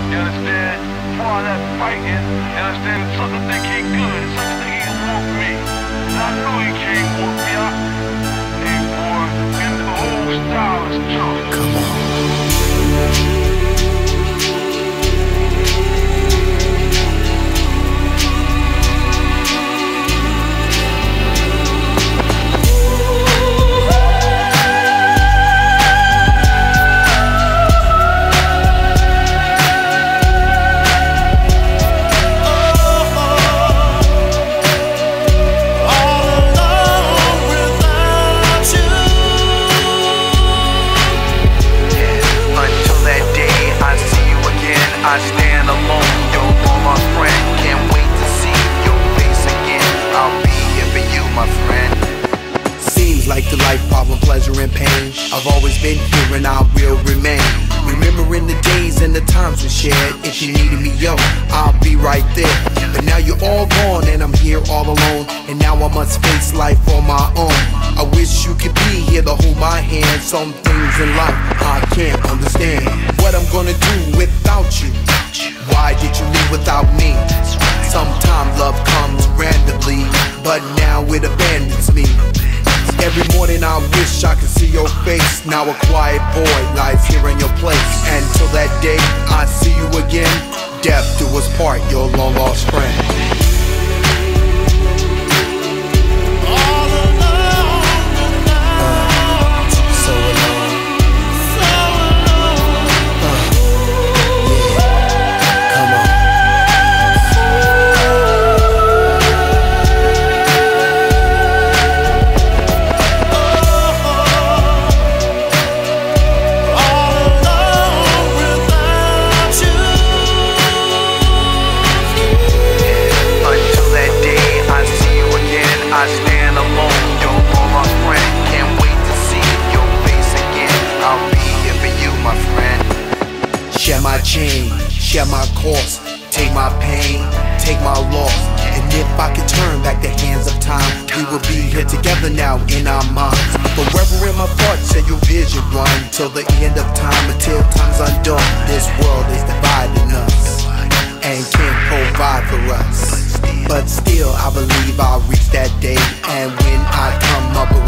You understand? For all that fighting, you understand? Sucker think he good, sucker think he can whoop me. And I know he can't whoop me. Hey boy, in the whole style is true. Come on. I stand alone, you're my friend. Can't wait to see your face again. I'll be here for you, my friend. Seems like the life problem, pleasure and pain. I've always been here and I will remain. Remembering the days and the times we shared. If you needed me, yo, I'll be right there. But now you're all gone and I'm here all alone. And now I must face life on my own. I wish you could be here to hold my hand. Some things in life I can't understand. What I'm gonna do without you? Why did you leave without me? Sometimes love comes randomly, but now it abandons me. Every morning I wish I could see your face. Now a quiet boy lies here in your place. And till that day I see you again, death do us part, your long lost friend. I stand alone, you're my friend. Can't wait to see your face again. I'll be here for you, my friend. Share my chain, share my course. Take my pain, take my loss. And if I could turn back the hands of time, we will be here together now in our minds. Forever in my thoughts, share your vision run till the end of time, until time's undone. This world is dividing us and can't provide for us. But still, I believe I'll reach that day. And when I come up